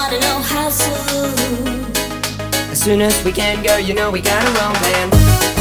wanna know how soon. As soon as we can go, you know we got our own band.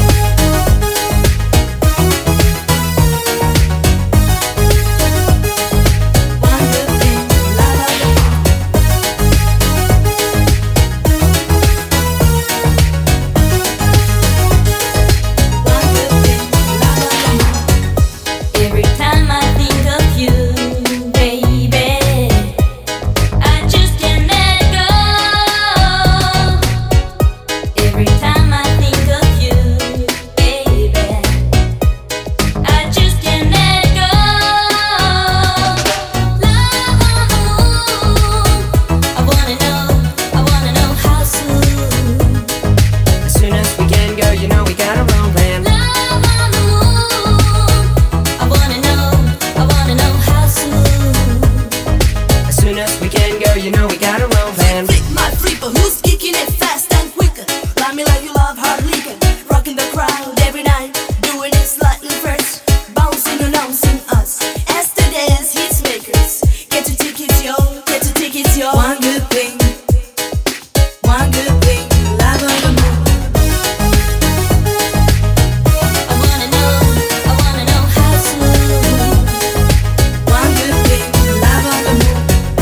You know we got our own band. Flick my flipper, who's kicking it fast and quicker? Ride me like you love hard liquor. Rocking the crowd every night, doing it slightly first. Bouncing, announcing us as the dance hits makers. Get your tickets, yo, get your tickets, yo. One good thing, live on the move. I wanna know how soon. One good thing, live on the move.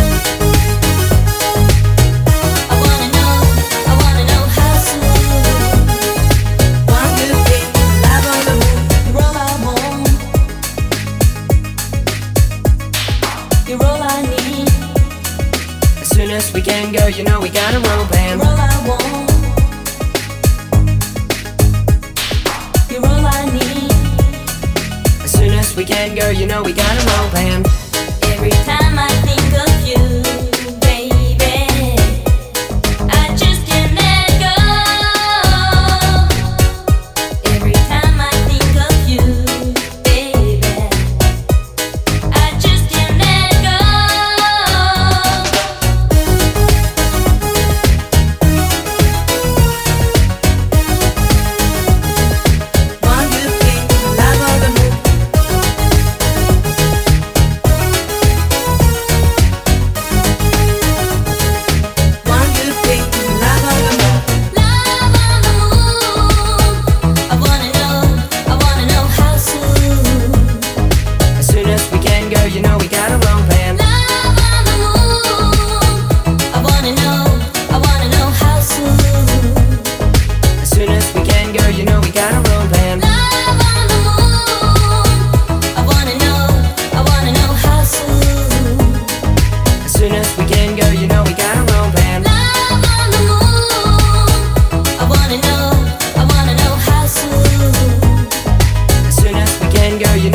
You're all I need. As soon as we can go, you know we got our own band. You're all I want. You're all I need. As soon as we can go, you know we got our own band. Every time I think of you, baby, I just can't let go. Every time I think of you, baby, I just can't let go. One good thing, live on the move. One good thing, live on the move. Love on the move. I wanna know how soon. As soon as we can go, you know we got our own band. Love on the move. I wanna know how soon. As soon as we can go, you know we got our own band. Love on the move. I wanna know how soon. As soon as we can go, you know we got our own band. Love on the move. I wanna know how soon. As soon as we can go, you know